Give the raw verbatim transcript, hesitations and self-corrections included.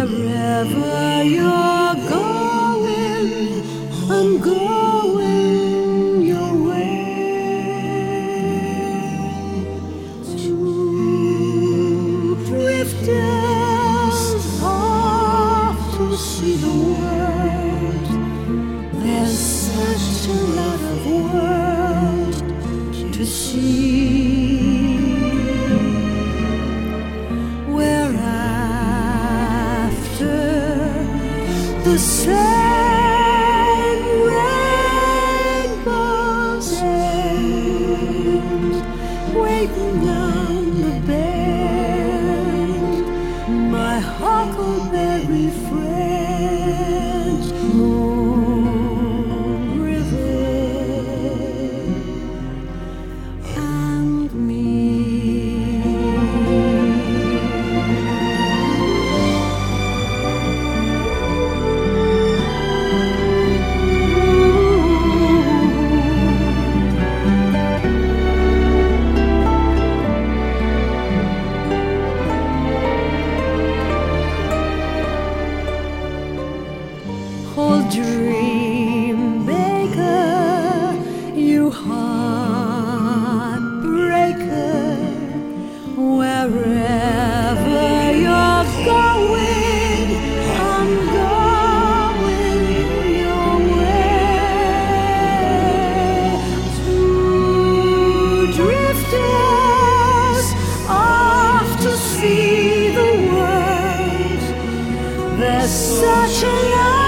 Wherever you're going, I'm going your way. Two drifters off to see the world. There's such a lot of world to see. We're after the same rainbow's end, waiting down the bend. My huckleberry friend, Moon River, and me. Oh, dream maker, you heartbreaker, wherever you're going, I'm going your way. Two drifters off to see the world. There's such a lot